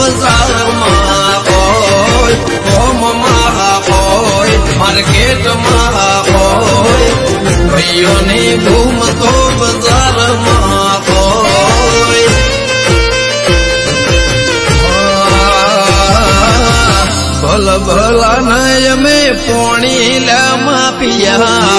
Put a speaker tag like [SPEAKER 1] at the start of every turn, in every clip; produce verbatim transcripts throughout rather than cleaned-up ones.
[SPEAKER 1] બજારમાં હોય, હોમમાં હોય, માર્કેટમાં હોય, ભાઈઓની ધૂમ તો બજારમાં હોય. ભલ ભલા નય મેં પોણી લામાં પિયા,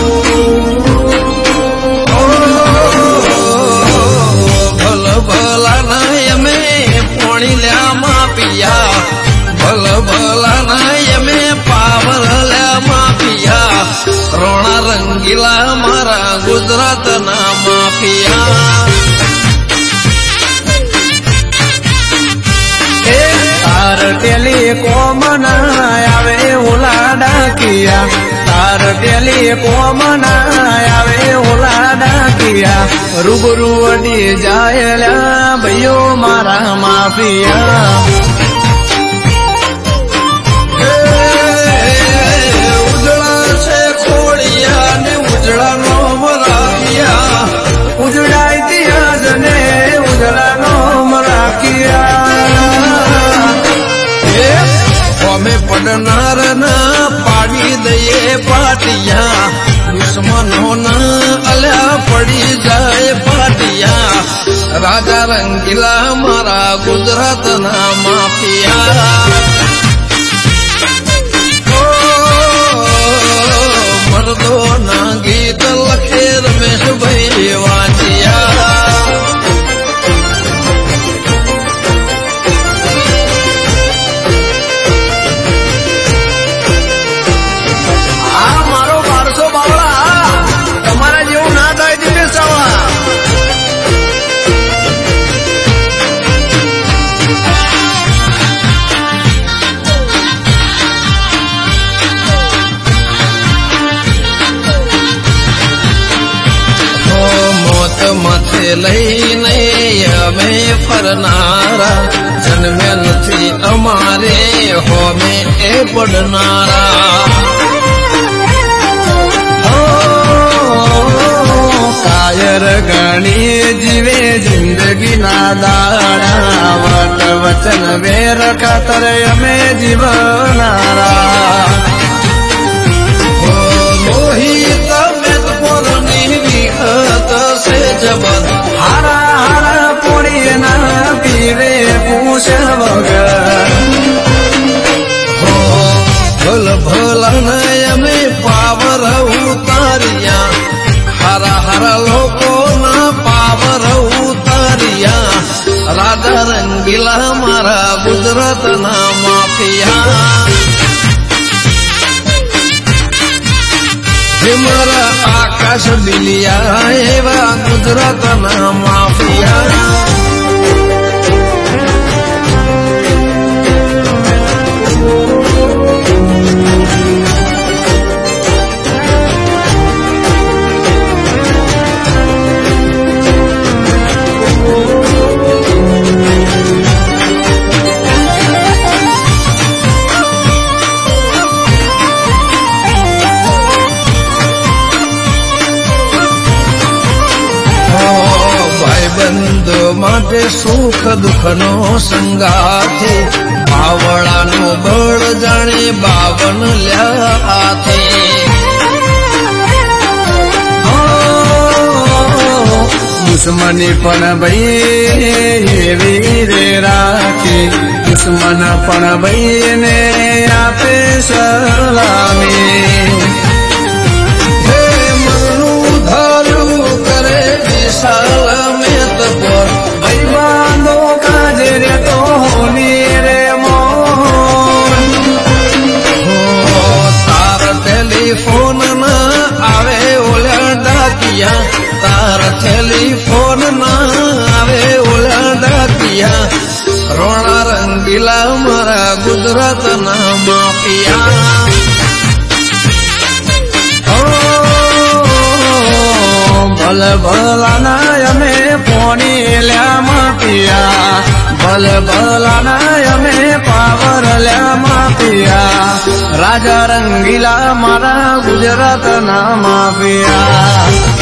[SPEAKER 1] ભલ ભલા નય મેં પોણી લામાં પિયા, ભલ ભલા નય મેં પાવર લામાં પિયા, રોણા રંગીલા મારા ગુજરાતના માફિયા.
[SPEAKER 2] તાર ટેલિકોમ ના આવે ઓલા ડાકિયા, તાર ટેલિકોમ ના આવે ઓલા ડાકિયા, રૂબરૂ અડી જાયેલા ભાઈઓ મારા માફિયા.
[SPEAKER 1] ઉજળા છે ખોડિયા ને ઉજળા નો મરાકિયા,
[SPEAKER 2] ઉજળા ઇતિહાસ ને ઉજળા નો મરાકિયા.
[SPEAKER 1] અમે પડનાર ના પાડી દઈએ પાટિયા, દુશ્મનો ના અલ્યા પડી જાય પાટિયા, રાજા રંગીલા મારા ગુજરાતના માફિયા. મરદો ના ગીત લખે રમેશભાઈ વાંચિયા. માથે લઈને અમે ફરનારા, જન્મે નથી અમારે હોમે એ પડનારા.
[SPEAKER 2] કાયર ગણી જીવે જિંદગી ના દાડા, વટ વચન વેર ખાતર અમે જીવનારા.
[SPEAKER 1] મોહિત મેદપુરની વિહત છે જબર,
[SPEAKER 2] હારા હારા પોડી ના પીવે પૂછ વગર.
[SPEAKER 1] ભલ ભલા નય અમે પાવર ઉતાર્યા, હારા હારા લોકો ના પાવર ઉતાર્યા, રાજા રંગીલા મારા ગુજરાતના માફિયા. મારા આકાશ બિલિયા એવા ગુજરાતના માફિયા. માટે સુખ દુઃખ નો સંગાથી, બાવળાનો બળ જાણે બાવન લ્યાથે.
[SPEAKER 2] દુશ્મની પણ ભાઈ એવી રે રાખી, દુશ્મન પણ ભાઈ ને આપે સલામી.
[SPEAKER 1] મનનું ધારું કરે વિશાલ મેત પર,
[SPEAKER 2] ભાઈબાંધો કાજે રે તો હોની રે મોન.
[SPEAKER 1] તાર ટેલિફોન ના આવે ઓલા ડાકિયા, તાર ટેલિફોન ના આવે ઓલા ડાકિયા, રોણા રંગીલા મારા ગુજરાતના માફિયા.
[SPEAKER 2] ભલ ભલા ના અમે પોણી લ્યા માફિયા, ભલ ભલા ના અમે પાવર લ્યા માફિયા, રાજા રંગીલા મારા ગુજરાતના માફિયા.